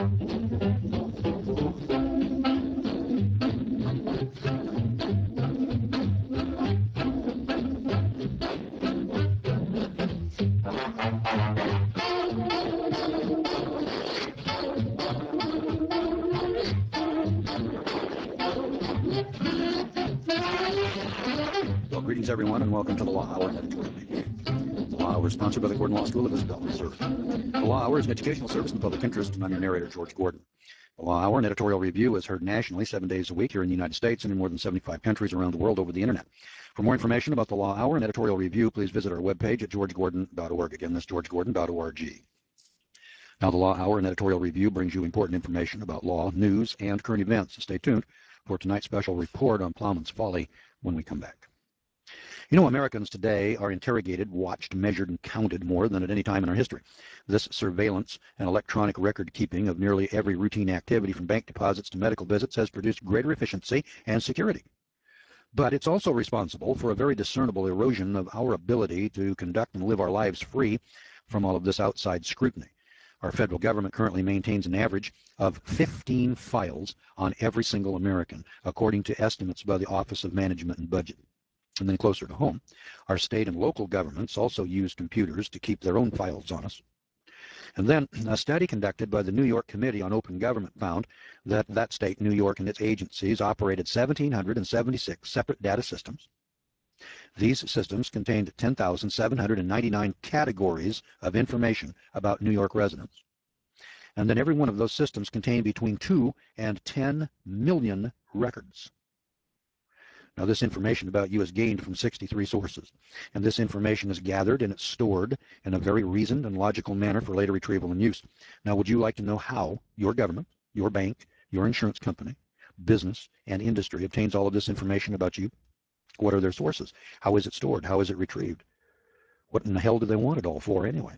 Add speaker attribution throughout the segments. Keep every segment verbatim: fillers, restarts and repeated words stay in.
Speaker 1: Well, greetings everyone, and welcome to the Law Hour editorial review. The Law Hour is sponsored by the Gordon Law School of Isabella, Missouri. The Law Hour is an educational service in the public interest, and I'm your narrator, George Gordon. The Law Hour, an editorial review, is heard nationally seven days a week here in the United States and in more than seventy-five countries around the world over the internet. For more information about the Law Hour and editorial review, please visit our webpage at george gordon dot org. Again, that's george gordon dot org. Now, the Law Hour and editorial review brings you important information about law, news, and current events. So stay tuned for tonight's special report on Plowman's Folly when we come back. You know, Americans today are interrogated, watched, measured, and counted more than at any time in our history. This surveillance and electronic record keeping of nearly every routine activity from bank deposits to medical visits has produced greater efficiency and security. But it's also responsible for a very discernible erosion of our ability to conduct and live our lives free from all of this outside scrutiny. Our federal government currently maintains an average of fifteen files on every single American, according to estimates by the Office of Management and Budget. And then closer to home, our state and local governments also use computers to keep their own files on us. And then a study conducted by the New York Committee on Open Government found that that state, New York, and its agencies operated one thousand seven hundred seventy-six separate data systems. These systems contained ten thousand seven hundred ninety-nine categories of information about New York residents. And then every one of those systems contained between two and ten million records. Now, this information about you is gained from sixty-three sources, and this information is gathered and it's stored in a very reasoned and logical manner for later retrieval and use. Now, would you like to know how your government, your bank, your insurance company, business, and industry obtains all of this information about you? What are their sources? How is it stored? How is it retrieved? What in the hell do they want it all for anyway?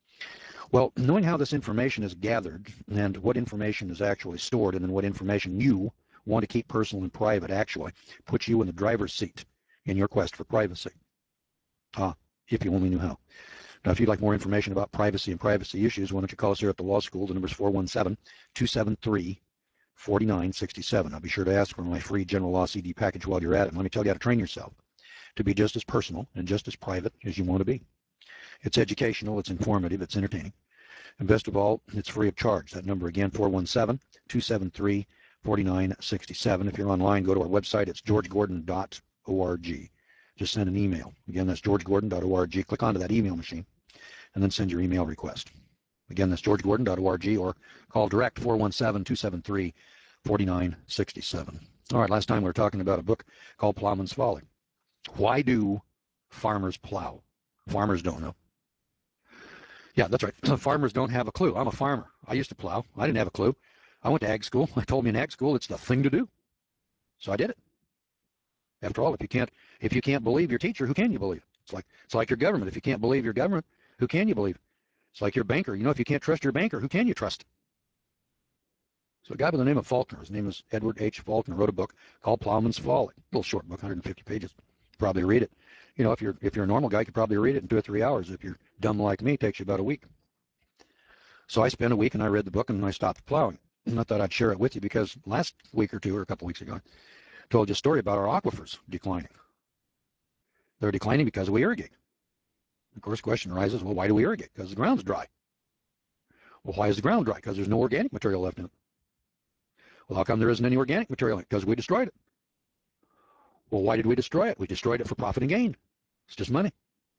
Speaker 1: Well, knowing how this information is gathered and what information is actually stored and then what information you want to keep personal and private actually puts you in the driver's seat in your quest for privacy. Ah, if you only knew how. Now, if you'd like more information about privacy and privacy issues, why don't you call us here at the law school. The number is four one seven, two seven three, four nine six seven. I'll be sure to ask for my free general law C D package while you're at it. And let me tell you how to train yourself to be just as personal and just as private as you want to be. It's educational, it's informative, it's entertaining. And best of all, it's free of charge. That number again, four one seven, two seven three, four nine six seven. If you're online, go to our website. It's george gordon dot org. Just send an email. Again, that's george gordon dot org. Click onto that email machine and then send your email request. Again, that's george gordon dot org, or call direct four one seven, two seven three, four nine six seven. All right, last time we were talking about a book called Plowman's Folly. Why do farmers plow? Farmers don't know. Yeah, that's right. Farmers don't have a clue. I'm a farmer. I used to plow. I didn't have a clue. I went to ag school. I told me in ag school it's the thing to do. So I did it. After all, if you can't if you can't believe your teacher, who can you believe? It's like it's like your government. If you can't believe your government, who can you believe? It's like your banker. You know, if you can't trust your banker, who can you trust? So a guy by the name of Faulkner, his name is Edward H. Faulkner, wrote a book called Plowman's Folly. A little short book, one hundred fifty pages. Probably read it. You know, if you're if you're a normal guy, you could probably read it in two or three hours. If you're dumb like me, it takes you about a week. So I spent a week and I read the book and I stopped plowing. And I thought I'd share it with you because last week or two or a couple weeks ago, I told you a story about our aquifers declining. They're declining because we irrigate. Of course, the question arises, well, why do we irrigate? Because the ground's dry. Well, why is the ground dry? Because there's no organic material left in it. Well, how come there isn't any organic material in it? Because we destroyed it. Well, why did we destroy it? We destroyed it for profit and gain. It's just money.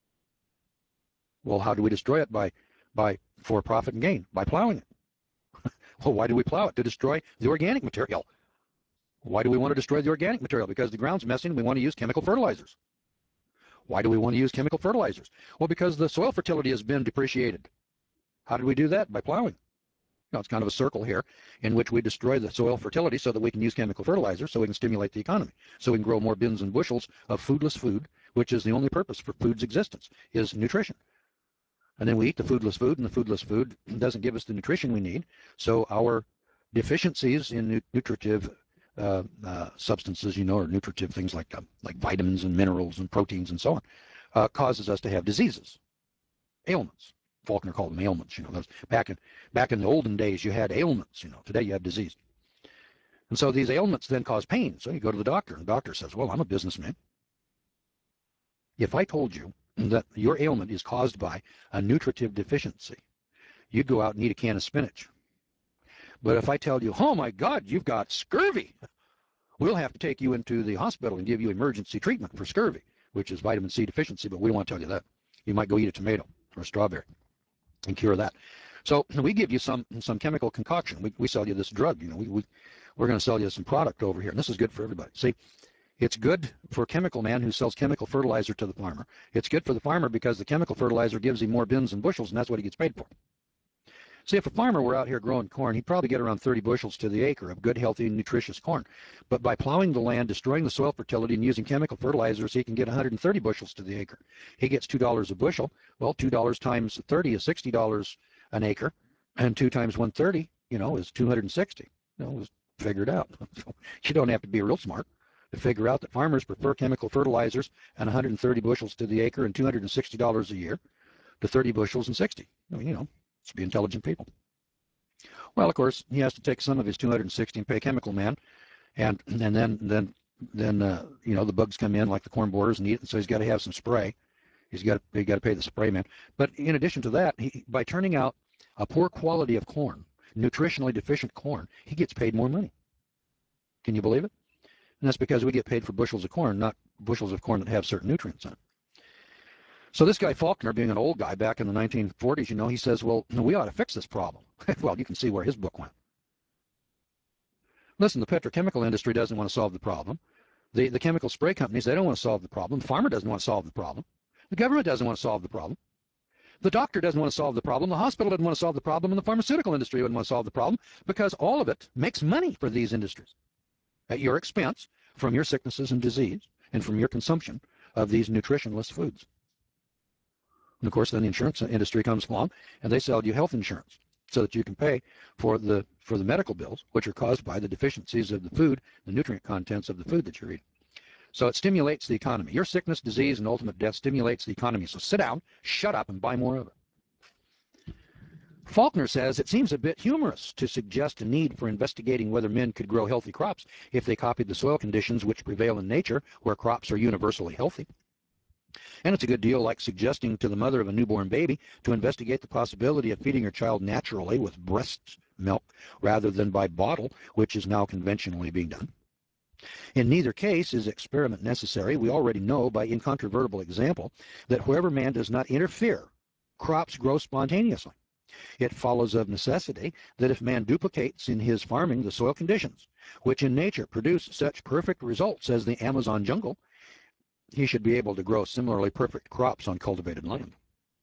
Speaker 1: Well, how do we destroy it? By, by for profit and gain, by plowing it. Well, why do we plow it? To destroy the organic material. Why do we want to destroy the organic material? Because the ground's messy and we want to use chemical fertilizers. Why do we want to use chemical fertilizers? Well, because the soil fertility has been depreciated. How did we do that? By plowing. Now, it's kind of a circle here in which we destroy the soil fertility so that we can use chemical fertilizers so we can stimulate the economy, so we can grow more bins and bushels of foodless food, which is the only purpose for food's existence, is nutrition. And then we eat the foodless food, and the foodless food doesn't give us the nutrition we need, so our deficiencies in nu nutritive uh, uh, substances, you know, or nutritive things like, uh, like vitamins and minerals and proteins and so on, uh, causes us to have diseases, ailments. Faulkner called them ailments. You know, those back in back in the olden days, you had ailments. You know, today you have disease. And so these ailments then cause pain. So you go to the doctor, and the doctor says, well, I'm a businessman. If I told you that your ailment is caused by a nutritive deficiency, you'd go out and eat a can of spinach. But if I tell you, oh my God, you've got scurvy, we'll have to take you into the hospital and give you emergency treatment for scurvy, which is vitamin C deficiency, but we don't want to tell you that. You might go eat a tomato or a strawberry and cure that. So we give you some some chemical concoction. We, we sell you this drug. You know, we, we, we're going to sell you some product over here, and this is good for everybody. See, it's good for chemical man who sells chemical fertilizer to the farmer. It's good for the farmer because the chemical fertilizer gives him more bins and bushels, and that's what he gets paid for. See, if a farmer were out here growing corn, he'd probably get around thirty bushels to the acre of good, healthy, nutritious corn. But by plowing the land, destroying the soil fertility, and using chemical fertilizers, he can get one hundred thirty bushels to the acre. He gets two dollars a bushel. Well, two dollars times thirty is sixty dollars an acre, and two times one hundred thirty, you know, is two hundred sixty. You know, figure it out. You don't have to be real smart to figure out that farmers prefer chemical fertilizers and one hundred thirty bushels to the acre and two hundred sixty dollars a year to thirty bushels and sixty. I mean, you know, to be intelligent people. Well, of course, he has to take some of his two hundred sixty and pay chemical man, and and then then then uh, you know, the bugs come in like the corn borers and eat it, and so he's got to have some spray. He's got to he got to pay the spray man. But in addition to that, he, by turning out a poor quality of corn, nutritionally deficient corn, he gets paid more money. Can you believe it? And that's because we get paid for bushels of corn, not bushels of corn that have certain nutrients in it. So this guy Faulkner, being an old guy back in the nineteen forties, you know, he says, well, we ought to fix this problem. Well, you can see where his book went. Listen, the petrochemical industry doesn't want to solve the problem. The, the chemical spray companies, they don't want to solve the problem. The farmer doesn't want to solve the problem. The government doesn't want to solve the problem. The doctor doesn't want to solve the problem. The hospital doesn't want to solve the problem. And the pharmaceutical industry doesn't want to solve the problem because all of it makes money for these industries at your expense from your sicknesses and disease and from your consumption of these nutritionless foods. And of course, then the insurance industry comes along and they sell you health insurance so that you can pay for the for the medical bills, which are caused by the deficiencies of the food, the nutrient contents of the food that you're eating. So it stimulates the economy. Your sickness, disease, and ultimate death stimulates the economy. So sit down, shut up, and buy more of it. Faulkner says it seems a bit humorous to suggest a need for investigating whether men could grow healthy crops if they copied the soil conditions which prevail in nature, where crops are universally healthy. And it's a good deal like suggesting to the mother of a newborn baby to investigate the possibility of feeding her child naturally with breast milk rather than by bottle, which is now conventionally being done. In neither case is experiment necessary. We already know by incontrovertible example that wherever man does not interfere, crops grow spontaneously. It follows of necessity that if man duplicates in his farming the soil conditions, which in nature produce such perfect results as the Amazon jungle, he should be able to grow similarly perfect crops on cultivated land.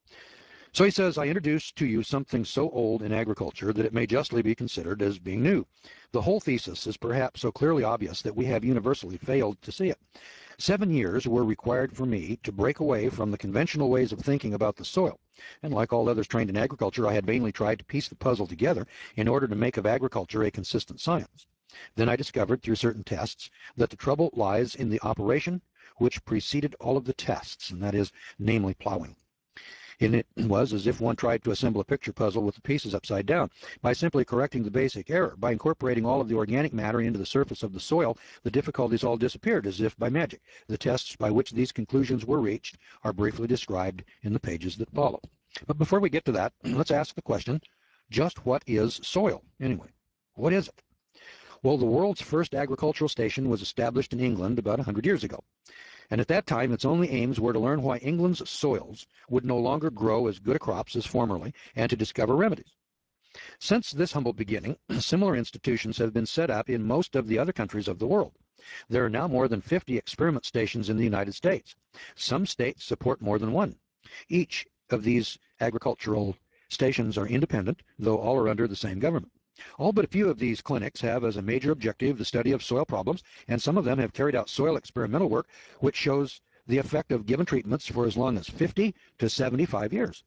Speaker 1: So he says, I introduce to you something so old in agriculture that it may justly be considered as being new. The whole thesis is perhaps so clearly obvious that we have universally failed to see it. Seven years were required for me to break away from the conventional ways of thinking about the soil. And like all others trained in agriculture, I had vainly tried to piece the puzzle together in order to make of agriculture a consistent science. Then I discovered through certain tests that the trouble lies in the operation which preceded all of the tests, and that is, namely, plowing. And it was as if one tried to assemble a picture puzzle with the pieces upside down. By simply correcting the basic error, by incorporating all of the organic matter into the surface of the soil, the difficulties all disappeared as if by magic. The tests by which these conclusions were reached are briefly described in the pages that follow. But before we get to that, let's ask the question, just what is soil anyway? What is it? Well, the world's first agricultural station was established in England about one hundred years ago. And at that time, its only aims were to learn why England's soils would no longer grow as good a crops as formerly, and to discover remedies. Since this humble beginning, similar institutions have been set up in most of the other countries of the world. There are now more than fifty experiment stations in the United States. Some states support more than one. Each of these agricultural stations are independent, though all are under the same government. All but a few of these clinics have as a major objective the study of soil problems, and some of them have carried out soil experimental work which shows the effect of given treatments for as long as fifty to seventy-five years.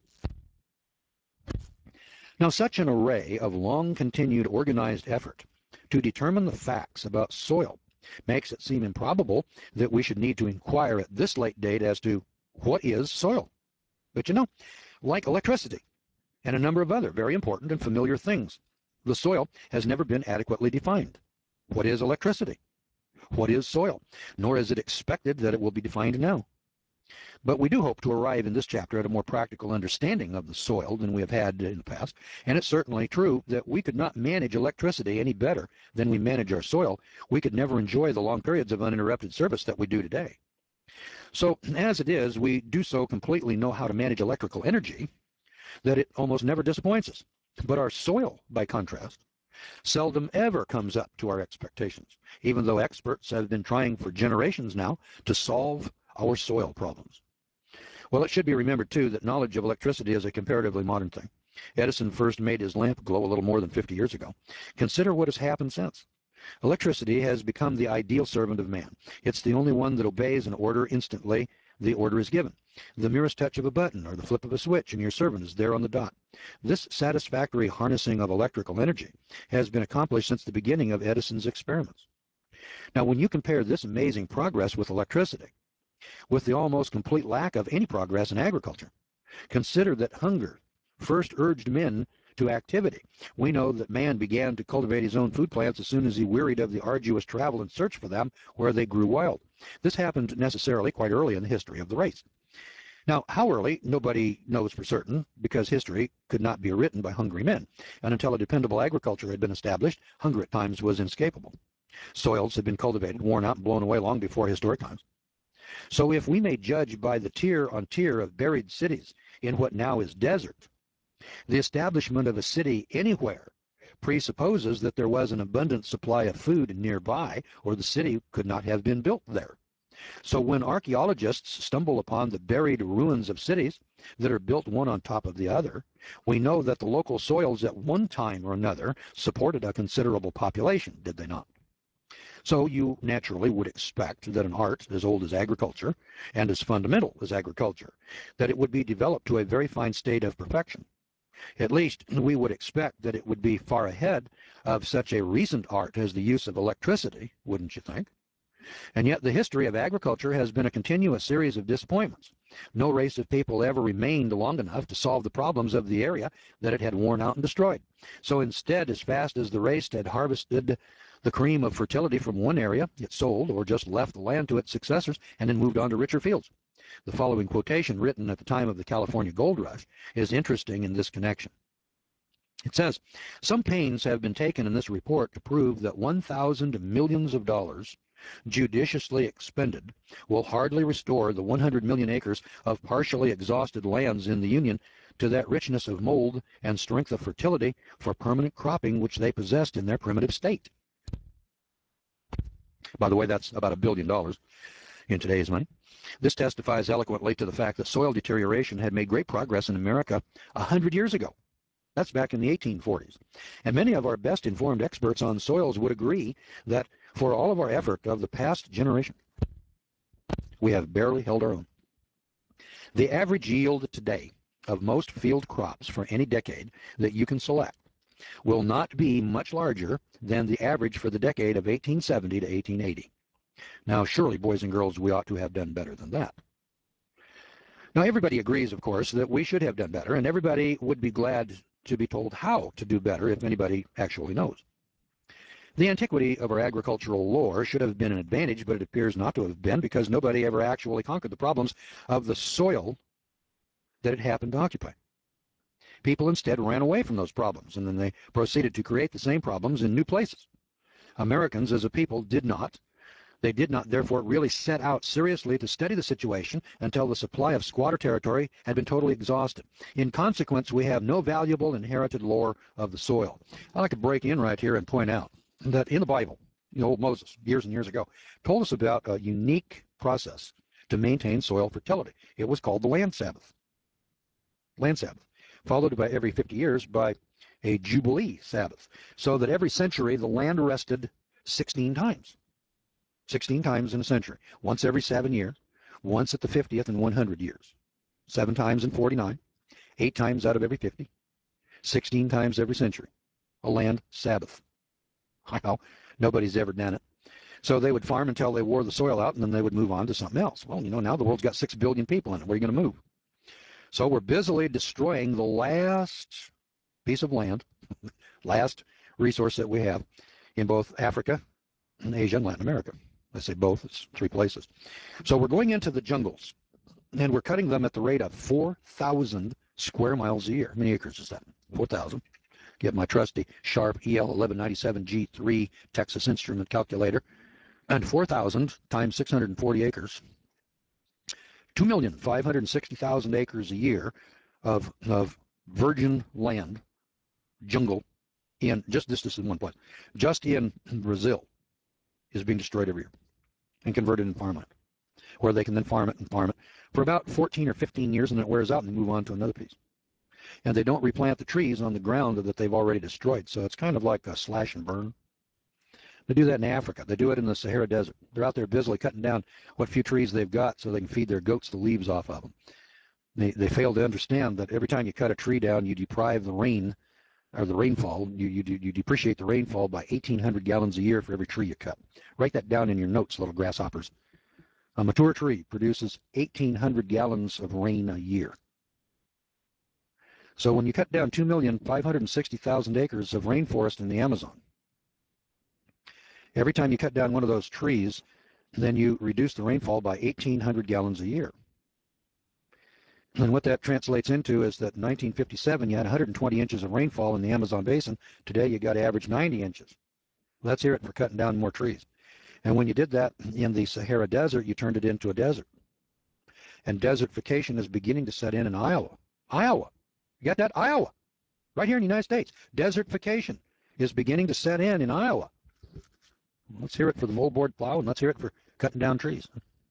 Speaker 1: Now, such an array of long-continued organized effort to determine the facts about soil makes it seem improbable that we should need to inquire at this late date as to what is soil. But you know, like electricity, and a number of other very important and familiar things. The soil has never been adequately defined. What is electricity? What is soil? Nor is it expected that it will be defined now. But we do hope to arrive in this chapter at a more practical understanding of the soil than we have had in the past, and it's certainly true that we could not manage electricity any better than we manage our soil. We could never enjoy the long periods of uninterrupted service that we do today. So, as it is, we do so completely know how to manage electrical energy that it almost never disappoints us. But our soil, by contrast, seldom ever comes up to our expectations, even though experts have been trying for generations now to solve our soil problems. Well, it should be remembered, too, that knowledge of electricity is a comparatively modern thing. Edison first made his lamp glow a little more than fifty years ago. Consider what has happened since. Electricity has become the ideal servant of man. It's the only one that obeys an order instantly the order is given. The merest touch of a button or the flip of a switch and your servant is there on the dot. This satisfactory harnessing of electrical energy has been accomplished since the beginning of Edison's experiments. Now, when you compare this amazing progress with electricity, with the almost complete lack of any progress in agriculture, consider that hunger first urged men to activity. We know that man began to cultivate his own food plants as soon as he wearied of the arduous travel and search for them where they grew wild. This happened necessarily quite early in the history of the race. Now, how early, nobody knows for certain, because history could not be written by hungry men, and until a dependable agriculture had been established, hunger at times was inescapable. Soils had been cultivated, worn out, and blown away long before historic times. So if we may judge by the tier on tier of buried cities in what now is desert, the establishment of a city anywhere presupposes that there was an abundant supply of food nearby, or the city could not have been built there. So when archaeologists stumble upon the buried ruins of cities that are built one on top of the other, we know that the local soils at one time or another supported a considerable population, did they not? So you naturally would expect that an art as old as agriculture and as fundamental as agriculture, that it would be developed to a very fine state of perfection. At least we would expect that it would be far ahead of such a recent art as the use of electricity, wouldn't you think? And yet the history of agriculture has been a continuous series of disappointments. No race of people ever remained long enough to solve the problems of the area that it had worn out and destroyed. So instead, as fast as the race had harvested the cream of fertility from one area, it sold or just left the land to its successors and then moved on to richer fields. The following quotation, written at the time of the California gold rush, is interesting in this connection. It says, "Some pains have been taken in this report to prove that one thousand millions of dollars judiciously expended will hardly restore the one hundred million acres of partially exhausted lands in the Union to that richness of mold and strength of fertility for permanent cropping which they possessed in their primitive state." By the way, that's about a billion dollars in today's money. This testifies eloquently to the fact that soil deterioration had made great progress in America a hundred years ago. That's back in the eighteen forties. And many of our best informed experts on soils would agree that for all of our effort of the past generation, we have barely held our own. The average yield today of most field crops for any decade that you can select will not be much larger than the average for the decade of eighteen seventy to eighteen eighty. Now, surely, boys and girls, we ought to have done better than that. Now, everybody agrees, of course, that we should have done better, and everybody would be glad to be told how to do better if anybody actually knows. The antiquity of our agricultural lore should have been an advantage, but it appears not to have been because nobody ever actually conquered the problems of the soil that it happened to occupy. People instead ran away from those problems, and then they proceeded to create the same problems in new places. Americans as a people did not. They did not, therefore, really set out seriously to study the situation until the supply of squatter territory had been totally exhausted. In consequence, we have no valuable inherited lore of the soil. I'd like to break in right here and point out that in the Bible, you know, old Moses, years and years ago, told us about a unique process to maintain soil fertility. It was called the land Sabbath. Land Sabbath, followed by every fifty years by a Jubilee Sabbath, so that every century the land rested sixteen times. sixteen times in a century, once every seven years, once at the fiftieth and one hundred years, seven times in forty-nine, eight times out of every fifty, sixteen times every century, a land Sabbath. I know, nobody's ever done it. So they would farm until they wore the soil out, and then they would move on to something else. Well, you know, now the world's got six billion people in it. Where are you going to move? So we're busily destroying the last piece of land, last resource that we have in both Africa and Asia and Latin America. I say both, it's three places. So we're going into the jungles, and we're cutting them at the rate of four thousand square miles a year. How many acres is that? four thousand. Get my trusty Sharp E L eleven ninety-seven G three Texas Instrument calculator. And four thousand times six hundred forty acres, two million five hundred sixty thousand acres a year of, of virgin land, jungle, in just this, this is one place, just in Brazil is being destroyed every year and converted into farmland, where they can then farm it and farm it for about fourteen or fifteen years, and then it wears out and they move on to another piece. And they don't replant the trees on the ground that they've already destroyed. So it's kind of like a slash and burn. They do that in Africa. They do it in the Sahara Desert. They're out there busily cutting down what few trees they've got so they can feed their goats the leaves off of them. They, they fail to understand that every time you cut a tree down, you deprive the rain, or the rainfall, you, you, you depreciate the rainfall by eighteen hundred gallons a year for every tree you cut. Write that down in your notes, little grasshoppers. A mature tree produces eighteen hundred gallons of rain a year. So when you cut down two million five hundred sixty thousand acres of rainforest in the Amazon, every time you cut down one of those trees, then you reduce the rainfall by eighteen hundred gallons a year. And what that translates into is that in nineteen fifty-seven, you had one hundred twenty inches of rainfall in the Amazon basin. Today, you got to average ninety inches. Let's hear it for cutting down more trees. And when you did that in the Sahara Desert, you turned it into a desert. And desertification is beginning to set in in Iowa. Iowa. You got that? Iowa. Right here in the United States. Desertification is beginning to set in in Iowa. Let's hear it for the moldboard plow, and let's hear it for cutting down trees.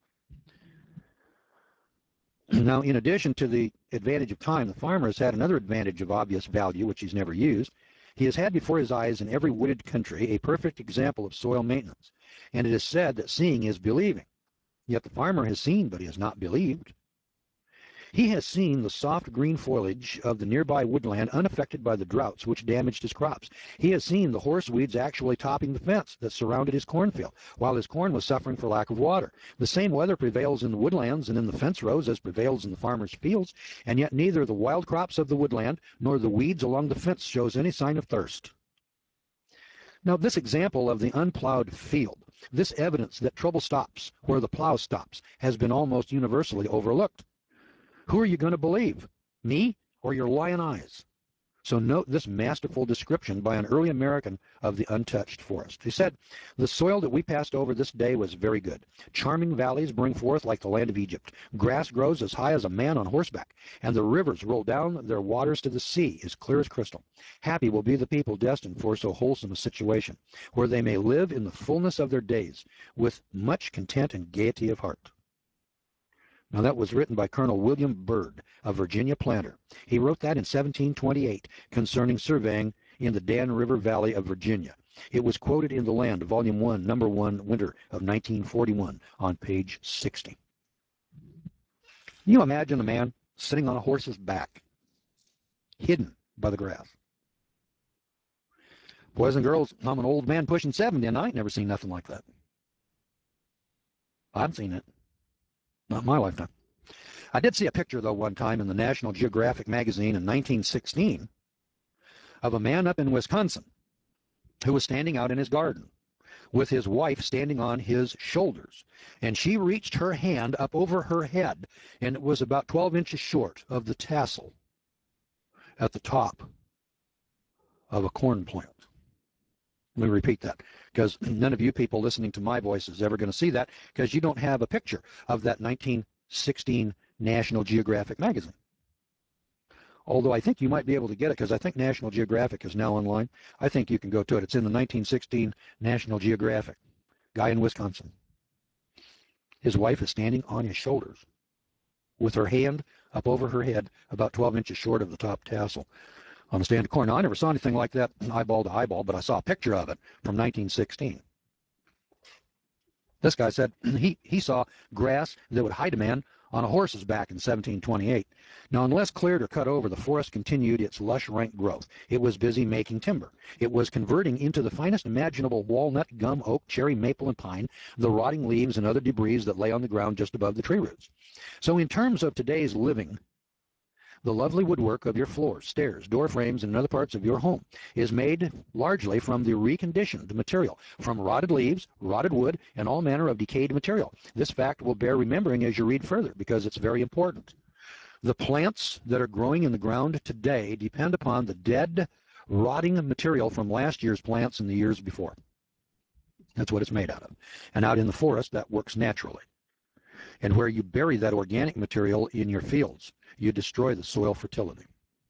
Speaker 1: Now, in addition to the advantage of time, the farmer has had another advantage of obvious value, which he's never used. He has had before his eyes in every wooded country a perfect example of soil maintenance. And it is said that seeing is believing. Yet the farmer has seen, but he has not believed. He has seen the soft green foliage of the nearby woodland unaffected by the droughts which damaged his crops. He has seen the horseweeds actually topping the fence that surrounded his cornfield, while his corn was suffering for lack of water. The same weather prevails in the woodlands and in the fence rows as prevails in the farmer's fields, and yet neither the wild crops of the woodland nor the weeds along the fence shows any sign of thirst. Now, this example of the unplowed field, this evidence that trouble stops where the plow stops, has been almost universally overlooked. Who are you going to believe, me or your lion eyes? So note this masterful description by an early American of the untouched forest. He said, the soil that we passed over this day was very good. Charming valleys bring forth like the land of Egypt. Grass grows as high as a man on horseback, and the rivers roll down their waters to the sea as clear as crystal. Happy will be the people destined for so wholesome a situation, where they may live in the fullness of their days with much content and gaiety of heart. Now, that was written by Colonel William Byrd, a Virginia planter. He wrote that in seventeen twenty-eight concerning surveying in the Dan River Valley of Virginia. It was quoted in The Land, Volume one, Number one, Winter of nineteen forty-one, on page sixty. Can you imagine a man sitting on a horse's back, hidden by the grass? Boys and girls, I'm an old man pushing seventy, and I ain't never seen nothing like that. I've seen it. Not in my lifetime. I did see a picture, though, one time in the National Geographic magazine in nineteen sixteen of a man up in Wisconsin who was standing out in his garden with his wife standing on his shoulders. And she reached her hand up over her head, and it was about twelve inches short of the tassel at the top of a corn plant. Let me repeat that, because none of you people listening to my voice is ever going to see that, because you don't have a picture of that nineteen sixteen National Geographic magazine. Although I think you might be able to get it, because I think National Geographic is now online. I think you can go to it. It's in the nineteen sixteen National Geographic. Guy in Wisconsin. His wife is standing on his shoulders with her hand up over her head, about twelve inches short of the top tassel, on the stand of corn. Now, I never saw anything like that eyeball to eyeball, but I saw a picture of it from nineteen sixteen. This guy said he, he saw grass that would hide a man on a horse's back in seventeen twenty-eight. Now, unless cleared or cut over, the forest continued its lush rank growth. It was busy making timber. It was converting into the finest imaginable walnut, gum, oak, cherry, maple, and pine the rotting leaves and other debris that lay on the ground just above the tree roots. So in terms of today's living, The lovely woodwork of your floors, stairs, door frames, and other parts of your home is made largely from the reconditioned material, from rotted leaves, rotted wood, and all manner of decayed material. This fact will bear remembering as you read further because it's very important. The plants that are growing in the ground today depend upon the dead, rotting material from last year's plants and the years before. That's what it's made out of. And out in the forest, that works naturally. And where you bury that organic material in your fields, you destroy the soil fertility.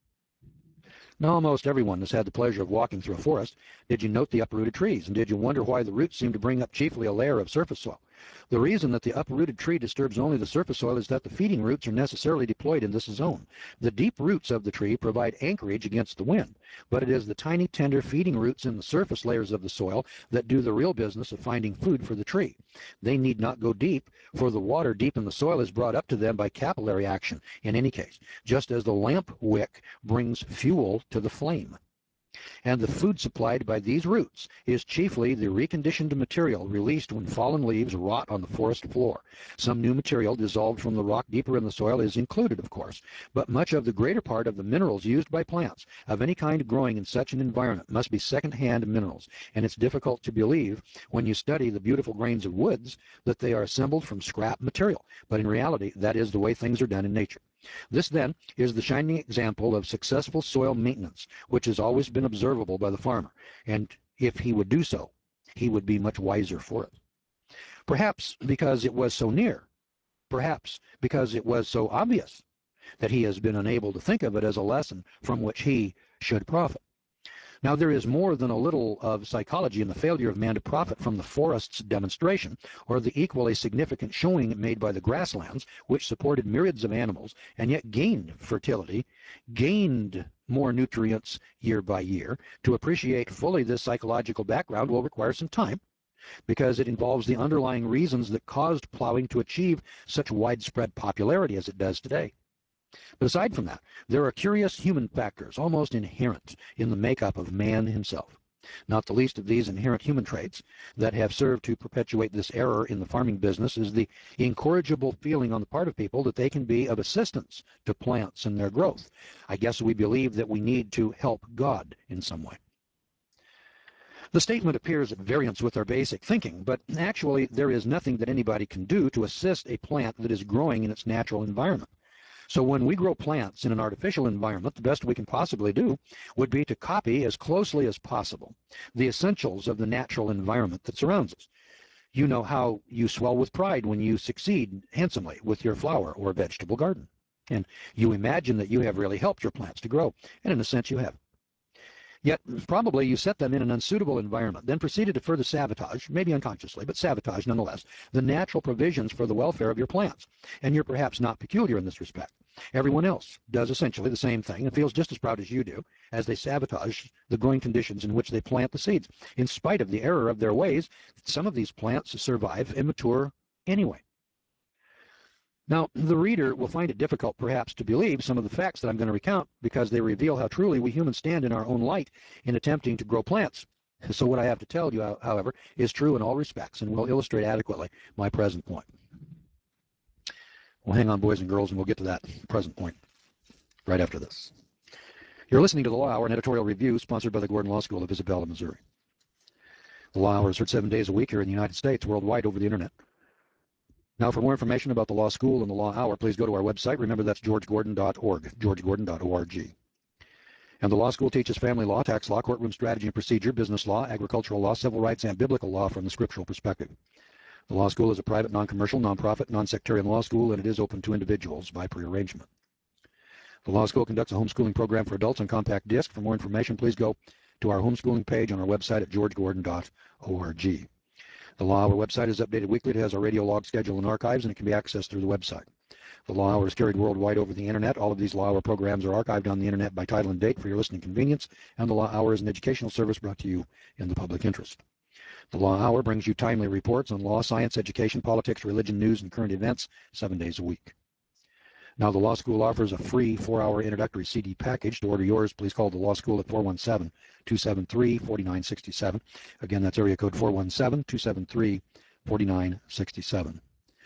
Speaker 1: Now, almost everyone has had the pleasure of walking through a forest. Did you note the uprooted trees? And did you wonder why the roots seem to bring up chiefly a layer of surface soil? The reason that the uprooted tree disturbs only the surface soil is that the feeding roots are necessarily deployed in this zone. The deep roots of the tree provide anchorage against the wind, but it is the tiny, tender feeding roots in the surface layers of the soil that do the real business of finding food for the tree. They need not go deep, for the water deep in the soil is brought up to them by capillary action in any case, just as the lamp wick brings fuel to the flame. And the food supplied by these roots is chiefly the reconditioned material released when fallen leaves rot on the forest floor. Some new material dissolved from the rock deeper in the soil is included, of course, but much of the greater part of the minerals used by plants of any kind growing in such an environment must be second-hand minerals, and it's difficult to believe when you study the beautiful grains of woods that they are assembled from scrap material, but in reality that is the way things are done in nature. This, then, is the shining example of successful soil maintenance, which has always been observable by the farmer, and if he would do so, he would be much wiser for it. Perhaps because it was so near, perhaps because it was so obvious, that he has been unable to think of it as a lesson from which he should profit. Now, there is more than a little of psychology in the failure of man to profit from the forest's demonstration, or the equally significant showing made by the grasslands, which supported myriads of animals and yet gained fertility, gained more nutrients year by year. To appreciate fully this psychological background will require some time, because it involves the underlying reasons that caused plowing to achieve such widespread popularity as it does today. But aside from that, there are curious human factors almost inherent in the makeup of man himself. Not the least of these inherent human traits that have served to perpetuate this error in the farming business is the incorrigible feeling on the part of people that they can be of assistance to plants in their growth. I guess we believe that we need to help God in some way. The statement appears at variance with our basic thinking, but actually there is nothing that anybody can do to assist a plant that is growing in its natural environment. So when we grow plants in an artificial environment, the best we can possibly do would be to copy as closely as possible the essentials of the natural environment that surrounds us. You know how you swell with pride when you succeed handsomely with your flower or vegetable garden. And you imagine that you have really helped your plants to grow, and in a sense you have. Yet probably you set them in an unsuitable environment, then proceeded to further sabotage, maybe unconsciously, but sabotage nonetheless, the natural provisions for the welfare of your plants. And you're perhaps not peculiar in this respect. Everyone else does essentially the same thing and feels just as proud as you do as they sabotage the growing conditions in which they plant the seeds. In spite of the error of their ways, some of these plants survive and mature anyway. Now, the reader will find it difficult, perhaps, to believe some of the facts that I'm going to recount because they reveal how truly we humans stand in our own light in attempting to grow plants. So what I have to tell you, however, is true in all respects and will illustrate adequately my present point. Well, hang on, boys and girls, and we'll get to that present point right after this. You're listening to The Law Hour, an editorial review sponsored by the Gordon Law School of Isabella, Missouri. The Law Hour is heard seven days a week here in the United States, worldwide over the Internet. Now, for more information about the Law School and the Law Hour, please go to our website. Remember, that's george gordon dot org, george gordon dot org. And the Law School teaches family law, tax law, courtroom strategy and procedure, business law, agricultural law, civil rights, and biblical law from the scriptural perspective. The Law School is a private, non-commercial, non-profit, non-sectarian law school, and it is open to individuals by prearrangement. The Law School conducts a homeschooling program for adults on compact disc. For more information, please go to our homeschooling page on our website at george gordon dot org. The Law Hour website is updated weekly. It has our radio log schedule and archives, and it can be accessed through the website. The Law Hour is carried worldwide over the Internet. All of these Law Hour programs are archived on the Internet by title and date for your listening convenience, and the Law Hour is an educational service brought to you in the public interest. The Law Hour brings you timely reports on law, science, education, politics, religion, news, and current events seven days a week. Now, the Law School offers a free four-hour introductory C D package. To order yours, please call the Law School at four one seven, two seven three, four nine six seven. Again, that's area code four one seven, two seven three, four nine six seven.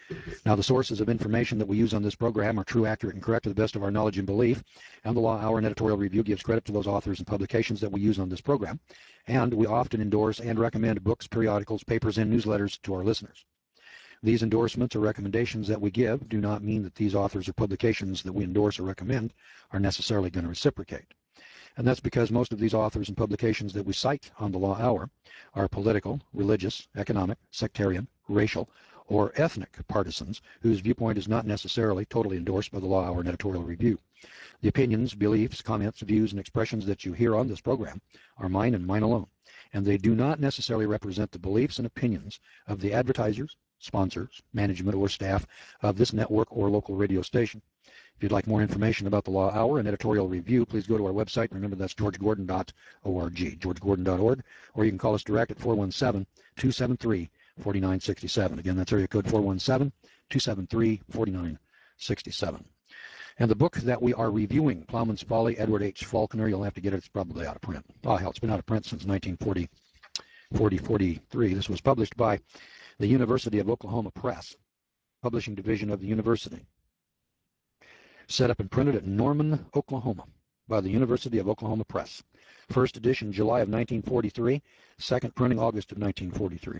Speaker 1: Now, the sources of information that we use on this program are true, accurate, and correct to the best of our knowledge and belief, and the Law Hour and Editorial Review gives credit to those authors and publications that we use on this program, and we often endorse and recommend books, periodicals, papers, and newsletters to our listeners. These endorsements or recommendations that we give do not mean that these authors or publications that we endorse or recommend are necessarily going to reciprocate. And that's because most of these authors and publications that we cite on the Law Hour are political, religious, economic, sectarian, racial, or ethnic partisans whose viewpoint is not necessarily totally endorsed by the Law Hour and Editorial Review. The opinions, beliefs, comments, views, and expressions that you hear on this program are mine and mine alone, and they do not necessarily represent the beliefs and opinions of the advertisers, sponsors, management, or staff of this network or local radio station. If you'd like more information about the Law Hour and Editorial Review, please go to our website. Remember, that's george gordon dot org, george gordon dot org, or you can call us direct at four one seven, two seven three, four nine six seven. Again, that's area code four one seven, two seven three, four nine six seven. And the book that we are reviewing, Plowman's Folly, Edward H. Faulkner, you'll have to get it. It's probably out of print. Oh, hell, it's been out of print since nineteen forty, forty, forty-three. This was published by the University of Oklahoma Press, publishing division of the university. Set up and printed at Norman, Oklahoma, by the University of Oklahoma Press. First edition, July of nineteen forty-three. Second printing, August of nineteen forty-three.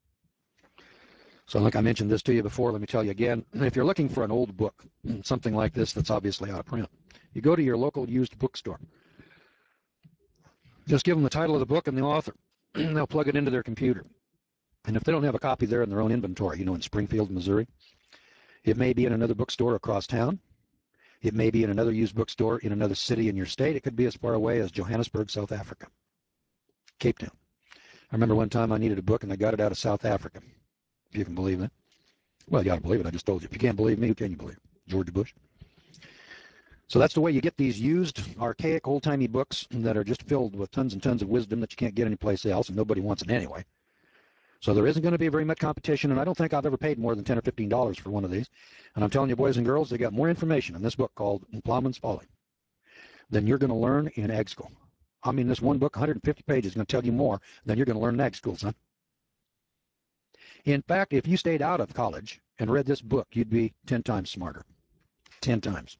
Speaker 1: So like I mentioned this to you before, let me tell you again, if you're looking for an old book, something like this that's obviously out of print, you go to your local used bookstore. Just give them the title of the book and the author. They'll plug it into their computer. And if they don't have a copy there in their own inventory, you know, in Springfield, Missouri, it may be in another bookstore across town. It may be in another used bookstore in another city in your state. It could be as far away as Johannesburg, South Africa, Cape Town. I remember one time I needed a book and I got it out of South Africa, if you can believe that. Well, you got to believe it. I just told you. If you can't believe me, who can you believe? George Bush. So that's the way you get these used, archaic, old-timey books that are just filled with tons and tons of wisdom that you can't get anyplace else, and nobody wants it anyway. So there isn't going to be very much competition, and I don't think I've ever paid more than ten or fifteen dollars for one of these. And I'm telling you, boys and girls, they got more information in this book called Plowman's Folly than you're going to learn in ag school. I mean, this one book, one hundred fifty pages, is going to tell you more than you're going to learn in ag school, son. In fact, if you stayed out of college and read this book, you'd be ten times smarter. ten times.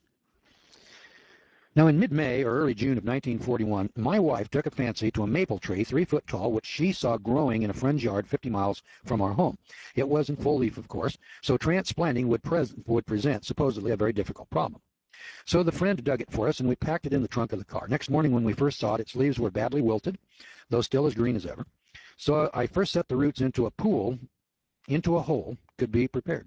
Speaker 1: Now, in mid-May or early June of nineteen forty-one, my wife took a fancy to a maple tree three foot tall, which she saw growing in a friend's yard fifty miles from our home. It was in full leaf, of course, so transplanting would, pres would present supposedly a very difficult problem. So the friend dug it for us, and we packed it in the trunk of the car. Next morning when we first saw it, its leaves were badly wilted, though still as green as ever. So I first set the roots into a pool, into a hole, could be prepared.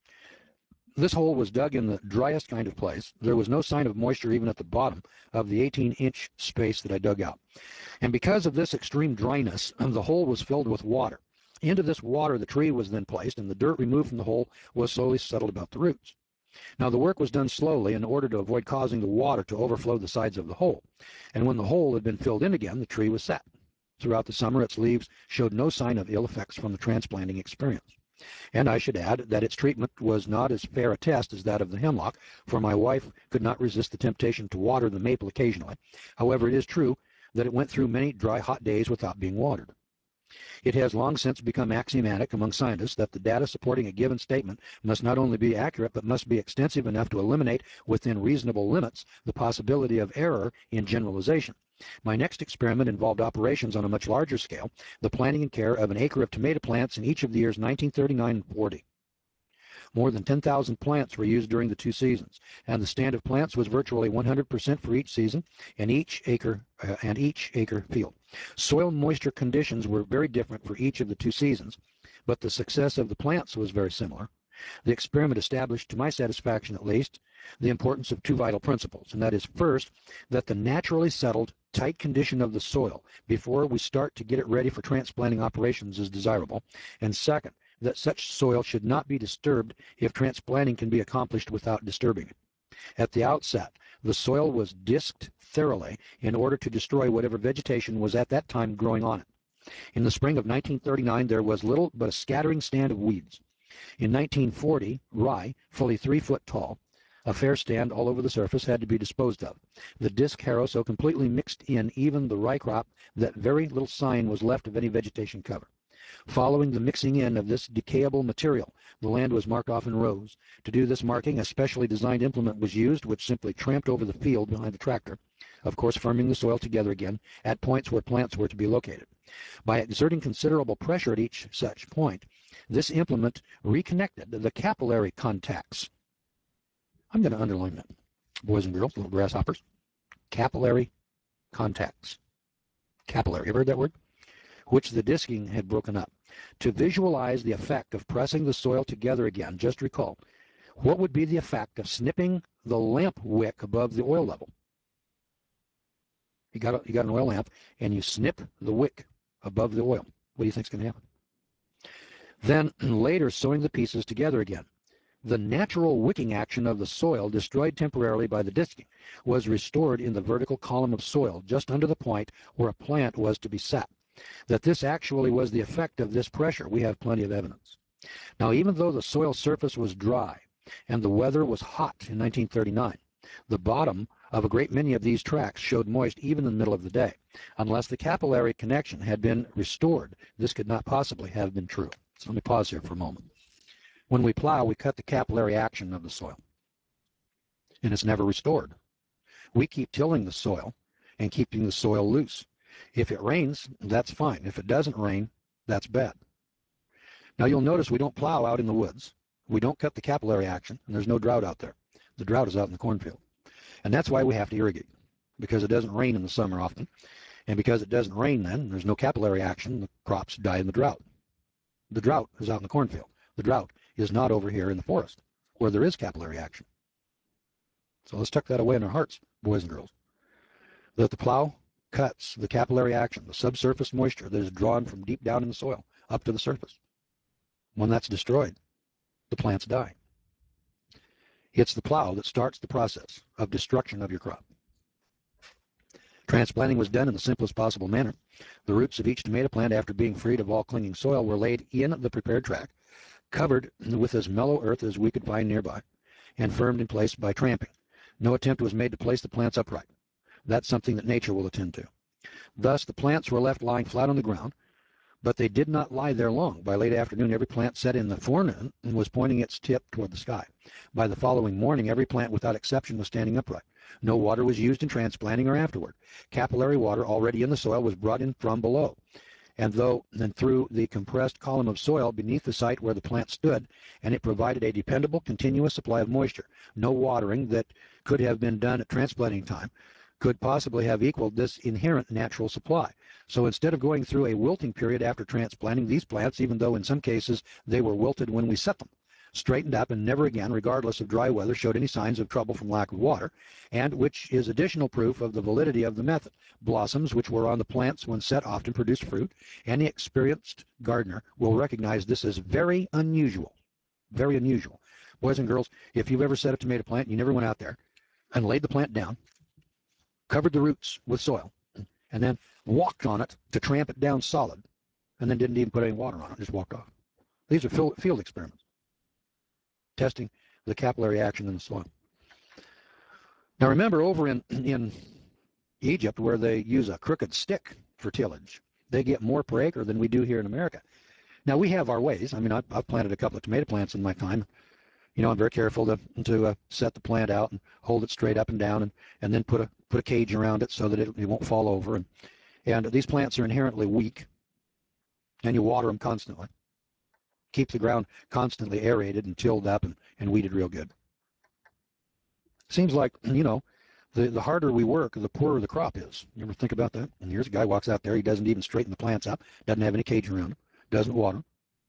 Speaker 1: This hole was dug in the driest kind of place. There was no sign of moisture even at the bottom of the eighteen inch space that I dug out. And because of this extreme dryness, the hole was filled with water. Into this water, the tree was then placed, and the dirt removed from the hole was slowly settled about the roots. Now, the work was done slowly in order to avoid causing the water to overflow the sides of the hole. And when the hole had been filled in again, the tree was set. Throughout the summer, its leaves showed no sign of ill effects from the transplanting experience. And I should add that its treatment was not as fair a test as that of the hemlock, for my wife could not resist the temptation to water the maple occasionally. However, it is true that it went through many dry, hot days without being watered. It has long since become axiomatic among scientists that the data supporting a given statement must not only be accurate, but must be extensive enough to eliminate within reasonable limits the possibility of error in generalization. My next experiment involved operations on a much larger scale, the planting and care of an acre of tomato plants in each of the years nineteen thirty-nine and forty. More than ten thousand plants were used during the two seasons, and the stand of plants was virtually one hundred percent for each season and each acre uh, and each acre field. Soil moisture conditions were very different for each of the two seasons, but the success of the plants was very similar. The experiment established, to my satisfaction at least, the importance of two vital principles, and that is, first, that the naturally settled, tight condition of the soil before we start to get it ready for transplanting operations is desirable, and second, that such soil should not be disturbed if transplanting can be accomplished without disturbing it. At the outset, the soil was disked thoroughly in order to destroy whatever vegetation was at that time growing on it. In the spring of nineteen thirty-nine, there was little but a scattering stand of weeds. In nineteen forty, rye, fully three foot tall, a fair stand all over the surface, had to be disposed of. The disc harrow so completely mixed in even the rye crop that very little sign was left of any vegetation cover. Following the mixing in of this decayable material, the land was marked off in rows. To do this marking, a specially designed implement was used, which simply tramped over the field behind the tractor, of course firming the soil together again at points where plants were to be located. By exerting considerable pressure at each such point, this implement reconnected the capillary contacts. I'm going to underline that, boys and girls, little grasshoppers. Capillary contacts. Capillary, you ever heard that word? Which the disking had broken up. To visualize the effect of pressing the soil together again, just recall, what would be the effect of snipping the lamp wick above the oil level? You got, a, you got an oil lamp, and you snip the wick above the oil. What do you think is going to happen? Then later sewing the pieces together again. The natural wicking action of the soil, destroyed temporarily by the disking, was restored in the vertical column of soil just under the point where a plant was to be set. That this actually was the effect of this pressure, we have plenty of evidence. Now, even though the soil surface was dry and the weather was hot in nineteen thirty-nine, the bottom of a great many of these tracks showed moist even in the middle of the day. Unless the capillary connection had been restored, this could not possibly have been true. So let me pause here for a moment. When we plow, we cut the capillary action of the soil, and it's never restored. We keep tilling the soil and keeping the soil loose. If it rains, that's fine. If it doesn't rain, that's bad. Now you'll notice we don't plow out in the woods. We don't cut the capillary action, and there's no drought out there. The drought is out in the cornfield. And that's why we have to irrigate, because it doesn't rain in the summer often. And because it doesn't rain then, there's no capillary action, the crops die in the drought. The drought is out in the cornfield. The drought is not over here in the forest, where there is capillary action. So let's tuck that away in our hearts, boys and girls. That the plow cuts the capillary action, the subsurface moisture that is drawn from deep down in the soil up to the surface. When that's destroyed, the plants die. It's the plow that starts the process of destruction of your crop. Transplanting was done in the simplest possible manner. The roots of each tomato plant, after being freed of all clinging soil, were laid in the prepared track, covered with as mellow earth as we could find nearby, and firmed in place by tramping. No attempt was made to place the plants upright. That's something that nature will attend to. Thus, the plants were left lying flat on the ground, but they did not lie there long. By late afternoon, every plant set in the forenoon and was pointing its tip toward the sky. By the following morning, every plant without exception was standing upright. No water was used in transplanting or afterward. Capillary water already in the soil was brought in from below, and though and through the compressed column of soil beneath the site where the plant stood, and it provided a dependable, continuous supply of moisture. No watering that could have been done at transplanting time could possibly have equaled this inherent natural supply. So instead of going through a wilting period after transplanting, these plants, even though in some cases they were wilted when we set them, straightened up and never again, regardless of dry weather, showed any signs of trouble from lack of water, and which is additional proof of the validity of the method. Blossoms which were on the plants when set often produced fruit. Any experienced gardener will recognize this as very unusual. Very unusual. Boys and girls, if you've ever set a tomato plant, you never went out there and laid the plant down, covered the roots with soil, and then walked on it to tramp it down solid, and then didn't even put any water on it, just walked off. These are field experiments, testing the capillary action in the soil. Now remember, over in, in Egypt, where they use a crooked stick for tillage, they get more per acre than we do here in America. Now we have our ways. I mean, I've, I've planted a couple of tomato plants in my time. You know, I'm very careful to, to uh, set the plant out and hold it straight up and down, and, and then put a, put a cage around it so that it, it won't fall over. And, and these plants are inherently weak, and you water them constantly. Keep the ground constantly aerated and tilled up and, and weeded real good. Seems like, you know, the, the harder we work, the poorer the crop is. You ever think about that? And here's a guy walks out there, he doesn't even straighten the plants up, doesn't have any cage around him, doesn't water them.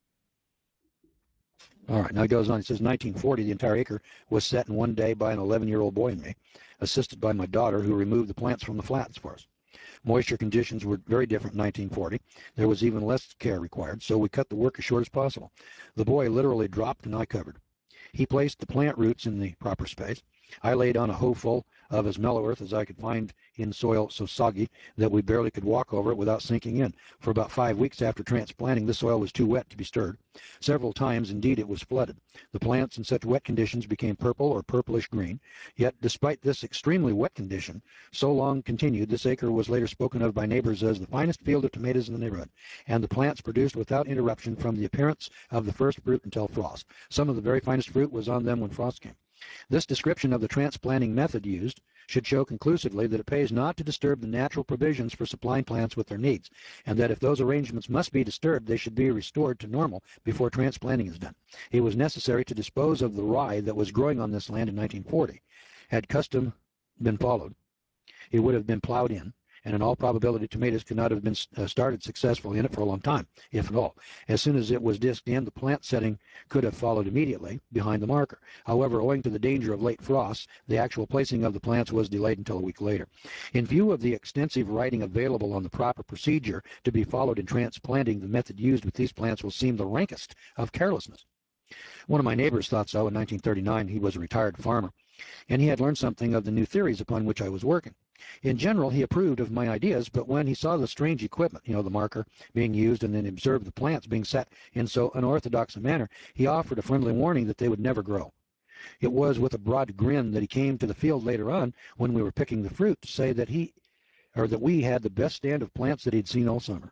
Speaker 1: All right, now he goes on. He says, nineteen forty, the entire acre was set in one day by an eleven-year-old boy and me, assisted by my daughter, who removed the plants from the flats for us. Moisture conditions were very different in nineteen forty. There was even less care required, so we cut the work as short as possible. The boy literally dropped and I covered. He placed the plant roots in the proper space, I laid on a hoeful of as mellow earth as I could find in soil so soggy that we barely could walk over it without sinking in. For about five weeks after transplanting, the soil was too wet to be stirred. Several times, indeed, it was flooded. The plants in such wet conditions became purple or purplish green. Yet, despite this extremely wet condition, so long continued, this acre was later spoken of by neighbors as the finest field of tomatoes in the neighborhood, and the plants produced without interruption from the appearance of the first fruit until frost. Some of the very finest fruit was on them when frost came. This description of the transplanting method used should show conclusively that it pays not to disturb the natural provisions for supplying plants with their needs, and that if those arrangements must be disturbed, they should be restored to normal before transplanting is done. It was necessary to dispose of the rye that was growing on this land in nineteen forty. Had custom been followed, it would have been plowed in, and in all probability tomatoes could not have been uh, started successfully in it for a long time, if at all. As soon as it was disked in, the plant setting could have followed immediately behind the marker. However, owing to the danger of late frosts, the actual placing of the plants was delayed until a week later. In view of the extensive writing available on the proper procedure to be followed in transplanting, the method used with these plants will seem the rankest of carelessness. One of my neighbors thought so in nineteen thirty-nine. He was a retired farmer, and he had learned something of the new theories upon which I was working. In general, he approved of my ideas, but when he saw the strange equipment, you know, the marker being used, and then observed the plants being set in so unorthodox a manner, he offered a friendly warning that they would never grow. It was with a broad grin that he came to the field later on when we were picking the fruit to say that he, or that we had the best stand of plants that he'd seen all summer.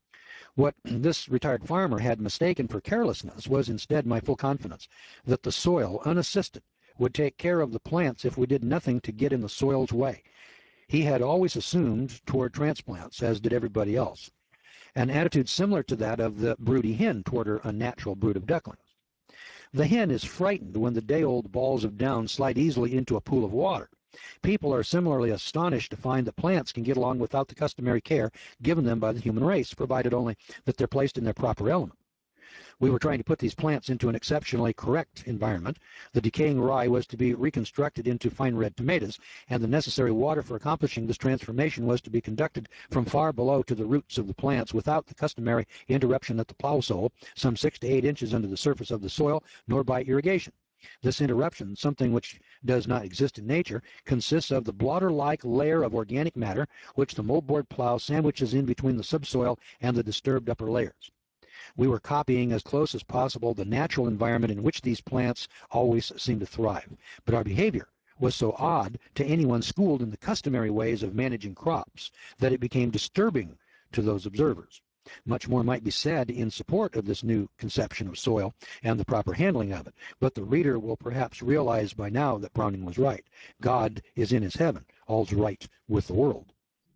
Speaker 1: What this retired farmer had mistaken for carelessness was instead my full confidence that the soil, unassisted, would take care of the plants if we did nothing to get in the soil's way. He had always assumed toward transplants, as did everybody else, an attitude similar to that of the broody hen toward her unnatural brood of ducklings. The hen is frightened when the day-old balls of down slide easily into a pool of water. People are similarly astonished to find that plants can get along without the customary care given them by the human race, provided only that they're placed in their proper element. We were trying to put these plants into an exceptionally correct environment. The decaying rye was to be reconstructed into fine red tomatoes, and the necessary water for accomplishing this transformation was to be conducted from far below to the roots of the plants without the customary interruption at the plow sole, some six to eight inches under the surface of the soil, nor by irrigation. This interruption, something which does not exist in nature, consists of the blotter-like layer of organic matter which the moldboard plow sandwiches in between the subsoil and the disturbed upper layers. We were copying as close as possible the natural environment in which these plants always seem to thrive, but our behavior was so odd to anyone schooled in the customary ways of managing crops that it became disturbing to those observers. Much more might be said in support of this new conception of soil and the proper handling of it, but the reader will perhaps realize by now that Browning was right. God is in his heaven. All's right with the world.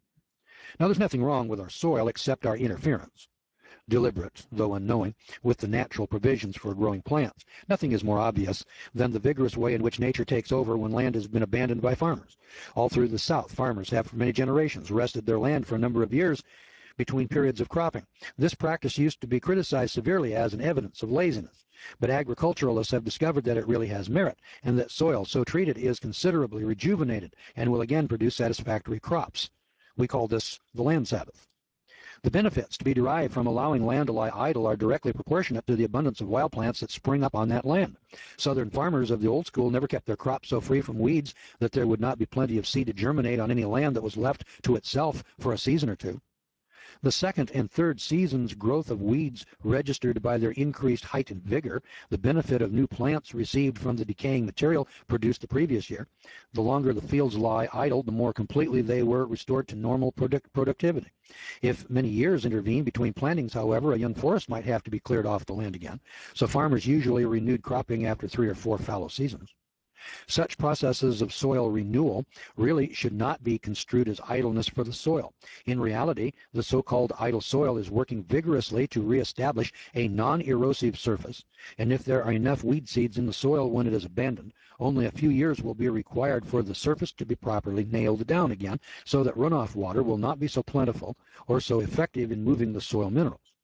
Speaker 1: Now, there's nothing wrong with our soil except our interference, deliberate, though unknowing, with the natural provisions for growing plants. Nothing is more obvious than the vigorous way in which nature takes over when land has been abandoned by farmers. All through the South, farmers have for many generations rested their land for a number of years between periods of cropping. This practice used to be criticized severely as an evidence of laziness, but agriculturalists have discovered that it really has merit, and that soil so treated is considerably rejuvenated and will again produce satisfactory crops. We call this the land Sabbath. The benefits to be derived from allowing land to lie idle are directly proportionate to the abundance of wild plants that spring up on that land. Southern farmers of the old school never kept their crops so free from weeds that there would not be plenty of seed to germinate on any land that was left to itself for a season or two. The second and third season's growth of weeds registered by their increased height and vigor, the benefit of new plants received from the decaying material produced the previous year. The longer the fields lie idle, the more completely they were restored to normal product productivity. If many years intervene between plantings, however, a young forest might have to be cleared off the land again, so farmers usually renewed cropping after three or four fallow seasons. Such processes of soil renewal really should not be construed as idleness for the soil. In reality, the so-called idle soil is working vigorously to reestablish a non-erosive surface, and if there are enough weed seeds in the soil when it is abandoned, only a few years will be required for the surface to be properly nailed down again, so that runoff water will not be so plentiful or so effective in moving the soil minerals.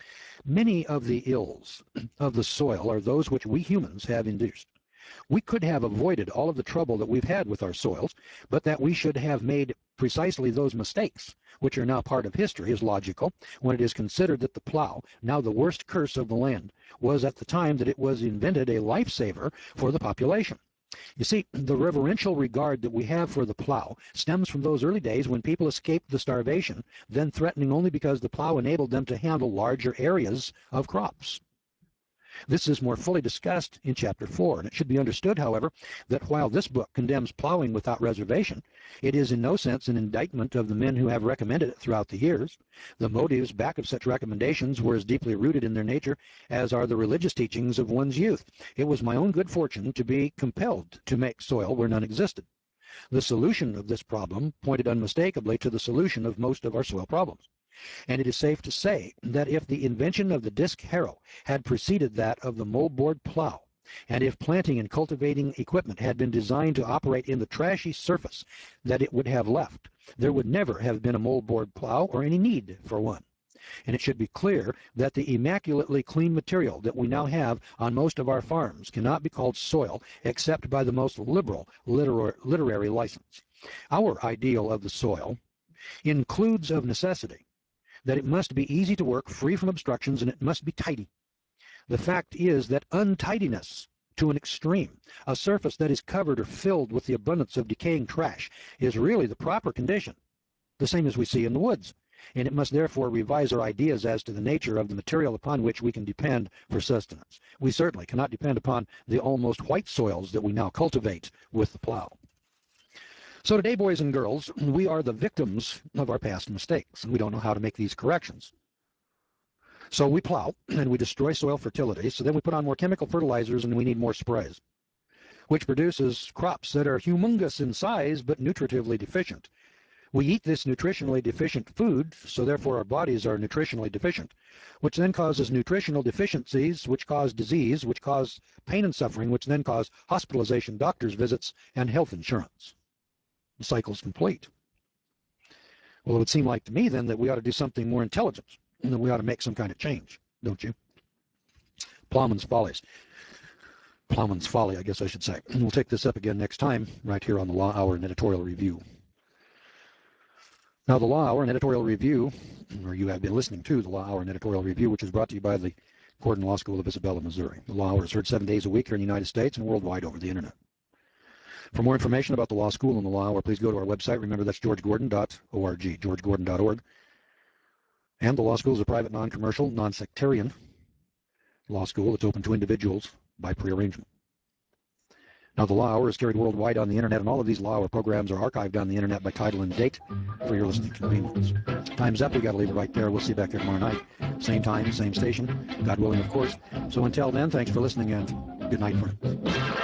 Speaker 1: Many of the ills of the soil are those which we humans have induced. We could have avoided all of the trouble that we've had with our soils, but that we should have made precisely those mistakes, which are now part of history, is logical when it is considered that the plow, now the worst curse of the land, was at the time that it was invented a lifesaver for the population. You see, the reverential regard that we have for the plow stems from those early days when people escaped the starvation, then threatening only because the plow enabled them to handle larger areas of crops. This is more fully discussed in Chapter four, and it should be understood, however, that while this book condemns plowing without reservation, it is in no sense an indictment of the men who have recommended it throughout the years. The motives back of such recommendations were as deeply rooted in their nature as are the religious teachings of one's youth. It was my own good fortune to be compelled to make soil where none existed. The solution of this problem pointed unmistakably to the solution of most of our soil problems. And it is safe to say that if the invention of the disc harrow had preceded that of the moldboard plow, and if planting and cultivating equipment had been designed to operate in the trashy surface that it would have left, there would never have been a moldboard plow or any need for one. And it should be clear that the immaculately clean material that we now have on most of our farms cannot be called soil except by the most liberal literary license. Our ideal of the soil includes of necessity that it must be easy to work, free from obstructions, and it must be tidy. The fact is that untidiness to an extreme, a surface that is covered or filled with the abundance of decaying trash, is really the proper condition, the same as we see in the woods, and it must therefore revise our ideas as to the nature of the material upon which we can depend for sustenance. We certainly cannot depend upon the almost white soils that we now cultivate with the plow. So today, boys and girls, we are the victims of our past mistakes, and we don't know how to make these corrections. So we plow, and we destroy soil fertility, so then we put on more chemical fertilizers, and we need more sprays, which produces crops that are humongous in size, but nutritively deficient. We eat this nutritionally deficient food, so therefore our bodies are nutritionally deficient, which then causes nutritional deficiencies, which cause disease, which cause pain and suffering, which then cause hospitalization, doctor's visits, and health insurance. The cycle's complete. Well, it would seem like to me then that we ought to do something more intelligent, and that we ought to make some kind of change, don't you? Plowman's Follies. Plowman's Folly, I guess I should say. And we'll take this up again next time, right here on the Law Hour and Editorial Review. Now, the Law Hour and Editorial Review, or you have been listening to the Law Hour and Editorial Review, which is brought to you by the Gordon Law School of Isabella, Missouri. The Law Hour is heard seven days a week here in the United States and worldwide over the Internet. For more information about the law school and the law hour, please go to our website. Remember, that's george gordon dot org, george gordon dot org. And the law school is a private, non-commercial, non-sectarian law school that's open to individuals by prearrangement. Now, the Law Hour is carried worldwide on the Internet, and all of these Law Hour programs are archived on the Internet by title and date for your listening convenience. Time's up. We got to leave it right there. We'll see you back here tomorrow night. Same time, same station. God willing, of course. So until then, thanks for listening, and good night, friends.